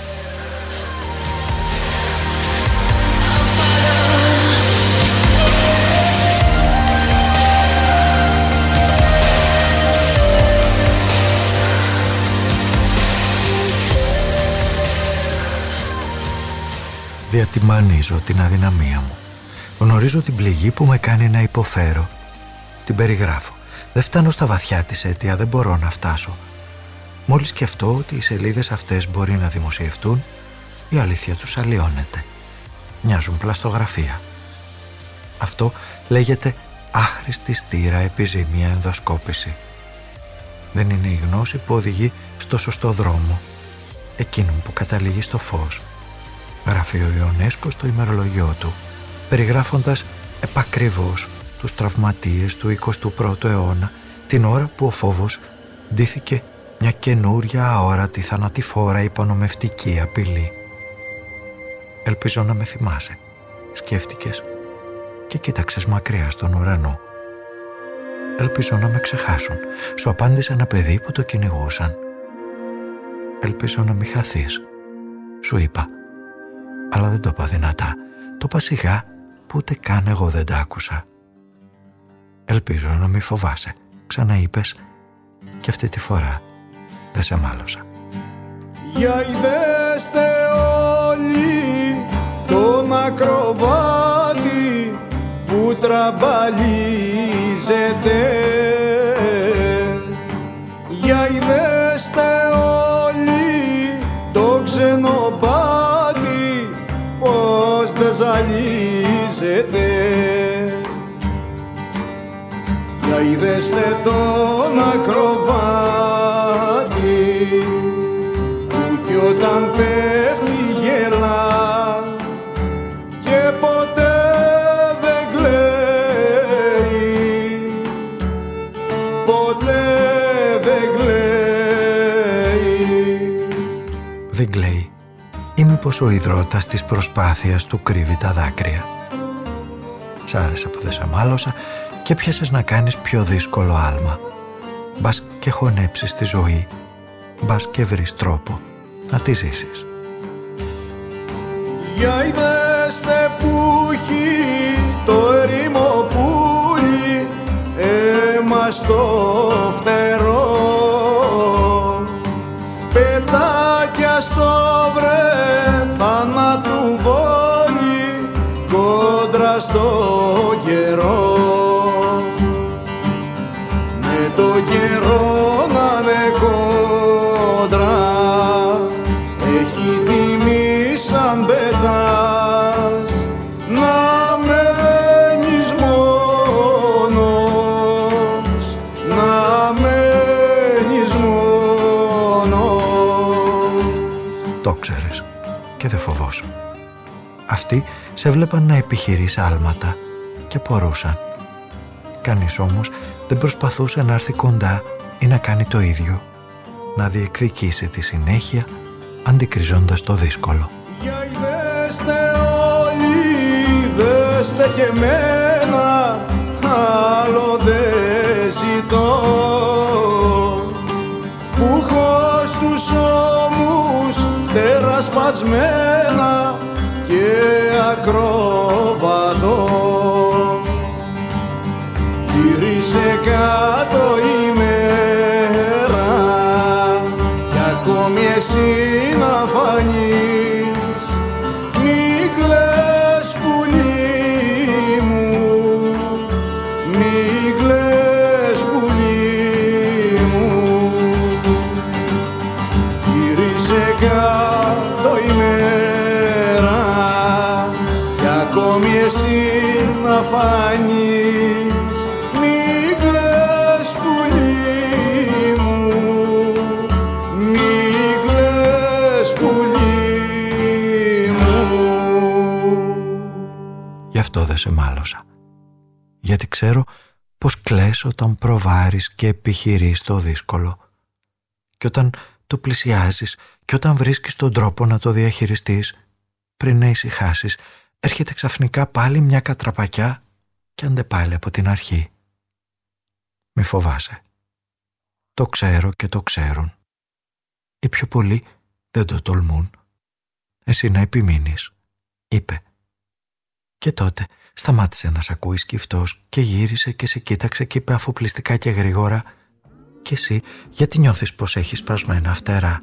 Διατιμανίζω την αδυναμία μου. Γνωρίζω την πληγή που με κάνει να υποφέρω. Την περιγράφω. Δεν φτάνω στα βαθιά της αίτια, δεν μπορώ να φτάσω. Μόλις σκεφτώ ότι οι σελίδες αυτές μπορεί να δημοσιευτούν, η αλήθεια τους αλλοιώνεται. Μοιάζουν πλαστογραφία. Αυτό λέγεται άχρηστη στήρα επιζήμια ενδοσκόπηση. Δεν είναι η γνώση που οδηγεί στο σωστό δρόμο, εκείνον που καταλήγει στο φως. Γράφει ο Ιονέσκο στο ημερολογιό του, περιγράφοντας επακριβώς τους τραυματίες του εικοστού πρώτου αιώνα, την ώρα που ο φόβος ντύθηκε μια καινούρια αόρατη θανατηφόρα υπονομευτική απειλή. «Ελπίζω να με θυμάσαι», σκέφτηκες και κοίταξες μακριά στον ουρανό. «Ελπίζω να με ξεχάσουν», σου απάντησε ένα παιδί που το κυνηγούσαν. «Ελπίζω να μην χαθείς», σου είπα, αλλά δεν το είπα δυνατά. Το είπα σιγά που ούτε καν εγώ δεν τα άκουσα. «Ελπίζω να μην φοβάσαι», ξαναείπες, και αυτή τη φορά δεν σε μάλωσα. Για είδεστε όλοι τον ακροβάτη που τραμπαλίζεται. Για είδεστε όλοι το ξενοπάτη πως δεν ζαλίζεται. Για είδεστε τον ακροβάτη που κι όταν πέφτει γελά και ποτέ δεν κλαίει, ποτέ δεν κλαίει. Δεν κλαίει, ή μήπως ο ιδρώτας της προσπάθειας του κρύβει τα δάκρυα. Σ' άρεσε που δεν σε μάλωσα και πιάσες να κάνεις πιο δύσκολο άλμα. Μπας και χωνέψεις τη ζωή, μπας και βρεις τρόπο να τη ζήσεις. Για είδεστε που έχει το ερήμο πουλί αίμα στο φτερό, πετάκια στο βρε θανάτου βόλι κόντρα στο καιρό. Με το καιρό να είναι κόντρα έχει τιμή σαν πετάς να μένεις μόνος, να μένεις ήξερες και δεν φοβόσου. Αυτοί σε βλέπαν να επιχειρείς άλματα και απορούσαν. Κανείς όμως δεν προσπαθούσε να έρθει κοντά ή να κάνει το ίδιο, να διεκδικήσει τη συνέχεια αντικριζώντας το δύσκολο. Για δέστε όλοι, δέστε και εμένα, άλλο δεν ζητώ, που έχω στους ώμους φτερά σπασμένα και ακροβατώ. Γύρισε κάτω η μέρα κι ακόμη εσύ να φανείς, μη κλαις πουλί μου, μη κλαις πουλί μου. Γύρισε κάτω η μέρα κι ακόμη εσύ να φανείς, μη κλαις πουλί μου, μη κλαις πουλί μου. Γι' αυτό δεν σε μάλωσα. Γιατί ξέρω πως κλαις όταν προβάρεις και επιχειρείς το δύσκολο. Και όταν το πλησιάζεις και όταν βρίσκεις τον τρόπο να το διαχειριστείς, πριν να ησυχάσεις, έρχεται ξαφνικά πάλι μια κατραπακιά και άντε πάλι από την αρχή. Μη φοβάσαι. Το ξέρω και το ξέρουν. Οι πιο πολλοί δεν το τολμούν. Εσύ να επιμείνεις, είπε. Και τότε σταμάτησε να σ' ακούει σκυφτός και γύρισε και σε κοίταξε και είπε αφοπλιστικά και γρήγορα, «Και εσύ γιατί νιώθεις πως έχεις σπασμένα φτερά?»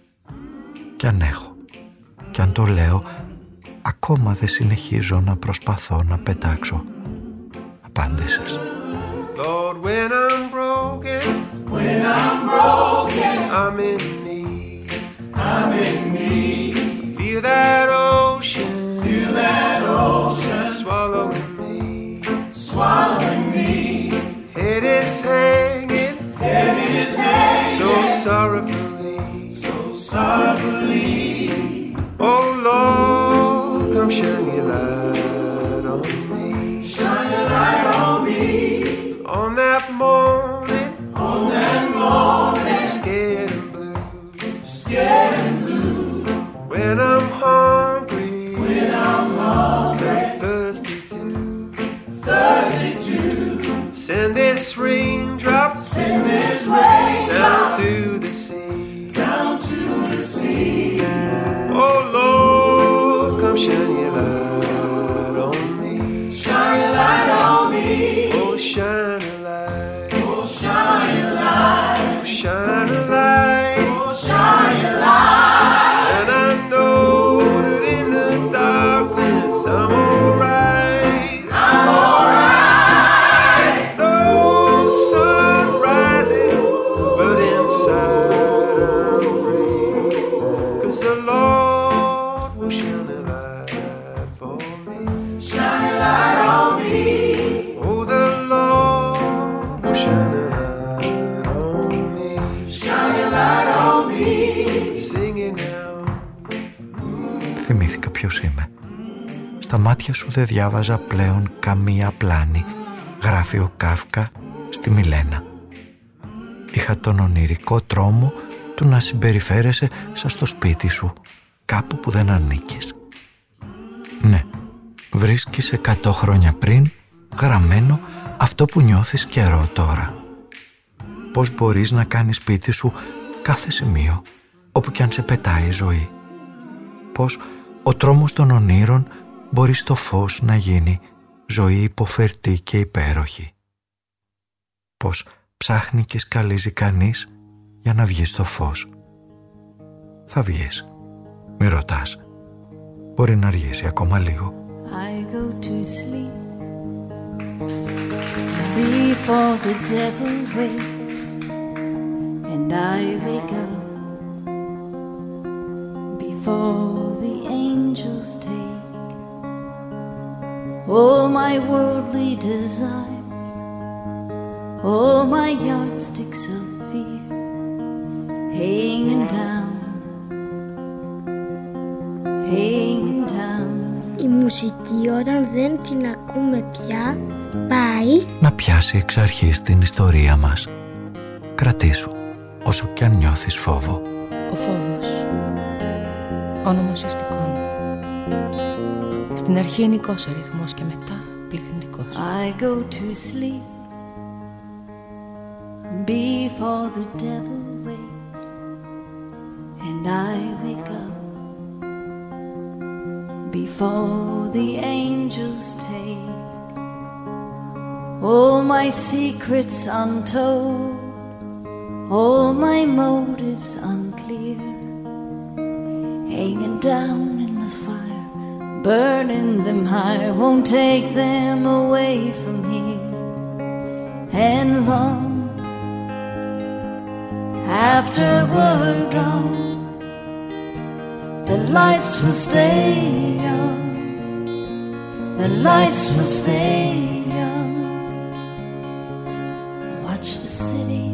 «Κι αν έχω, κι αν το λέω, ακόμα δεν συνεχίζω να προσπαθώ να πετάξω», απάντησες. Lord, when I'm broken, when I'm broken, I'm in need, I'm in need. Feel that ocean, feel that ocean, swallowing me, swallowing me. Head is hanging, head is hanging, so sorrowfully, so sorrowfully. Oh Lord, come shine your light on me, shine your light on me. On that morning, on that morning, scared and blue, scared and blue. When I'm hungry, when I'm hungry, thirsty too, thirsty too. Send this raindrop, send this raindrop down to the sea, down to the sea. Oh Lord, come shine your light on me, shine your light on me. Oh shine a light, oh shine a light, oh shine a light, oh shine a light. And I know that in the darkness I'm alright, I'm alright. There's no sun rising, but inside I'm free, 'cause the Lord will shine a light for me, shine a light on me. Oh, the Lord will shine a light on me, shine a light on me. Sing it now. Θυμήθηκα ποιος είμαι. Στα μάτια σου δεν διάβαζα πλέον καμία πλάνη, γράφει ο Κάφκα στη Μιλένα. Είχα τον ονειρικό τρόμο του να συμπεριφέρεσαι σαν στο σπίτι σου, κάπου που δεν ανήκεις. Ναι, βρίσκεις εκατό χρόνια πριν γραμμένο αυτό που νιώθεις καιρό τώρα. Πώς μπορείς να κάνεις σπίτι σου κάθε σημείο, όπου κι αν σε πετάει η ζωή. Πώς ο τρόμος των ονείρων μπορεί στο φως να γίνει ζωή υποφερτή και υπέροχη. Πώς ψάχνει και σκαλίζει κανείς για να βγει στο φως. Θα βγεις. Μη ρωτάς. Μπορεί να αργήσει ακόμα λίγο. I go to sleep before the devil wakes, and I wake up before the angels take all my worldly desires, all my yardsticks of fear hanging down Η μουσική όταν δεν την ακούμε πια πάει να πιάσει εξ αρχής την ιστορία μας. Κρατήσου όσο κι αν νιώθεις φόβο. Ο φόβος, όνομα ουσιαστικών. Στην αρχή ενικός ο ρυθμός και μετά πληθυντικός. I go to sleep before the devil wakes, and I wake up before the angels take all my secrets untold, all my motives unclear, hanging down in the fire, burning them high, won't take them away from here. And long after we're gone, the lights will stay on, the lights will stay on. Watch the city,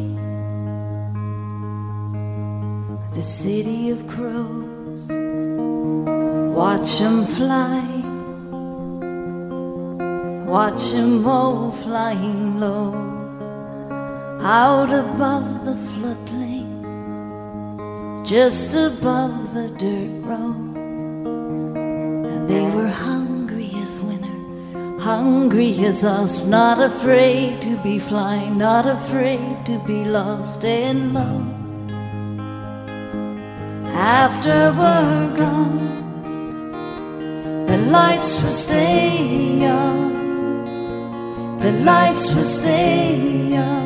the city of crows, watch them fly, watch them all flying low, out above the floodplain, just above the dirt road. And they were hungry as winter, hungry as us, not afraid to be flying, not afraid to be lost in love. After we're gone, the lights will stay on, the lights will stay on.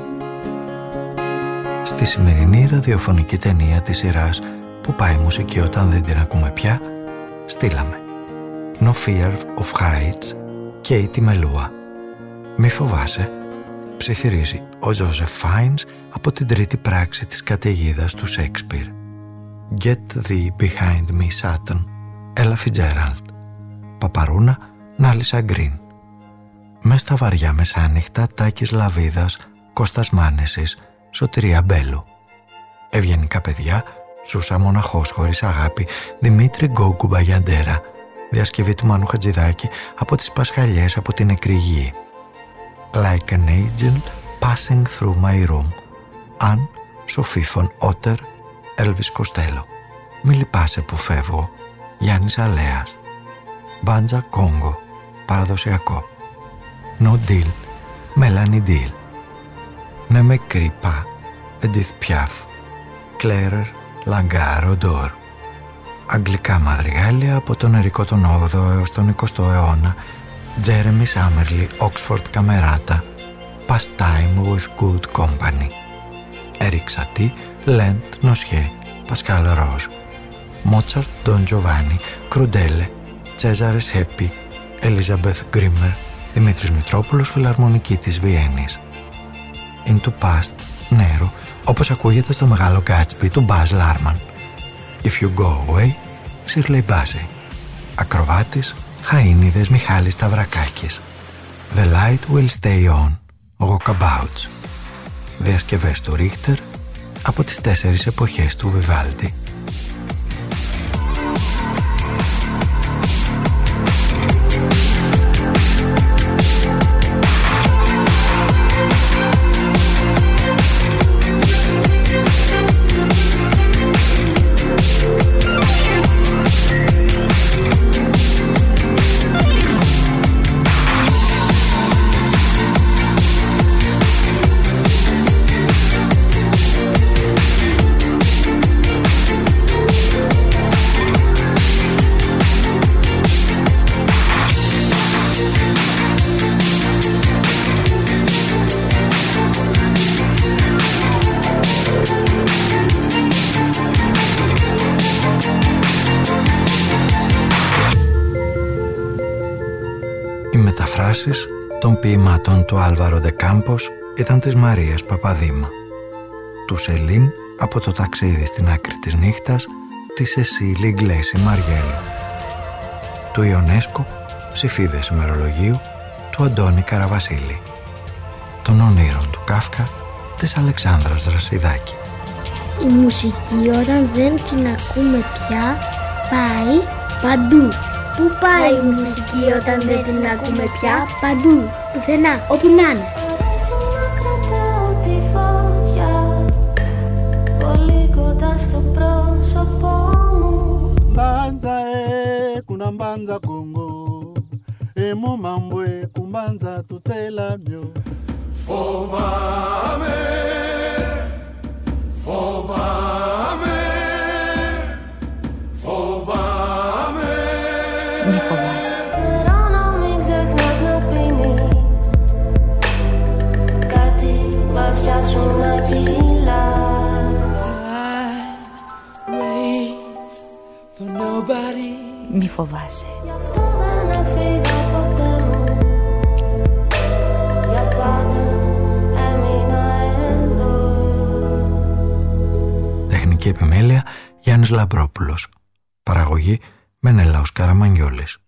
Στη σημερινή ραδιοφωνική ταινία της σειράς που πάει η μουσική όταν δεν την ακούμε πια, στείλαμε No Fear of Heights και η Τιμελούα. Μη φοβάσαι, ψιθυρίζει ο Τζόζεφ Φάινς από την τρίτη πράξη της καταιγίδας του Σέξπιρ. Get thee behind me, Satan, Ella Fitzgerald. Παπαρούνα, Νάλισσα Γκριν. Μες στα βαριά μεσάνυχτα, Τάκης Λαβίδας, Κώστας Μάνεσης, Σωτηρία Μπέλου. Ευγενικά παιδιά, Σούσα Μοναχός χωρίς αγάπη, Δημήτρη Γκόγκου Μπαγιαντέρα. Διασκευή του Μάνου Χατζηδάκη από τις Πασχαλιές από την νεκρή γη. Like an angel passing through my room. Αν, Σοφή Φον Ότερ, Έλβις Κοστέλο. Μη λυπάσαι που φεύγω, Γιάννης Αλέας. Μπάντζα Κόγκο, παραδοσιακό. No Deal, Melanie Deal. Ne me crie pas, Edith Piaf. Claire Lagarde Odor. Αγγλικά μαδριγάλια από τον Ερικό τον όγδοο έως τον εικοστό αιώνα. Jeremy Summerly, Oxford Camerata. Pastime with Good Company. Eric Satie, Lent Noschier, Pascal Rose. Mozart, Don Giovanni, Κρουντέλε, Cesare Seppi, Elizabeth Grimmer, Δημήτρης Μητρόπουλος, Φιλαρμονική της Βιέννης. Into Past, Νέρο, όπως ακούγεται στο Μεγάλο Γκάτσπι του Μπάζ Λάρμαν. If You Go Away, Shirley Bassey. Ακροβάτης, Χαΐνιδες, Μιχάλης Σταυρακάκης. The Light Will Stay On, Walkabouts. Διασκευές του Ρίχτερ από τις τέσσερις εποχές του Βιβάλντι. Των ποιημάτων του Άλβαρο Ντε Κάμπος ήταν της Μαρίας Παπαδήμα. Του Σελίν από το ταξίδι στην άκρη της νύχτας της Σεσίλη Γκλέση Μαριέλου. Του Ιονέσκο ψηφίδες ημερολογίου του Αντώνη Καραβασίλη. Των ονείρων του Κάφκα της Αλεξάνδρας Δρασιδάκη. Η μουσική όταν δεν την ακούμε πια Πάει παντού. Πού πάει η μουσική όταν δεν την ακούμε πια? Παντού, πουθενά, όπου να είναι. Αρέσει να κρατάω τη φωτιά πολύ κοντά στο πρόσωπό μου. Mbanza e kuna mbanza Congo emo mambo e kumbanza tutela mio. Φοβάμαι, φοβάμαι, φοβάμαι. Μη φοβάσαι. Ρано μην ξεχνάς να πίνεις κάτι βαθιά σου να κυλάς. Waits for nobody. Μη φοβάσαι. Γι' αυτό δεν έφυγα ποτέ μου. Για πάντα έμεινα εδώ. Τεχνική επιμέλεια Γιάννης Λαμπρόπουλος. Παραγωγή Μενέλαος Καραμανιόλης.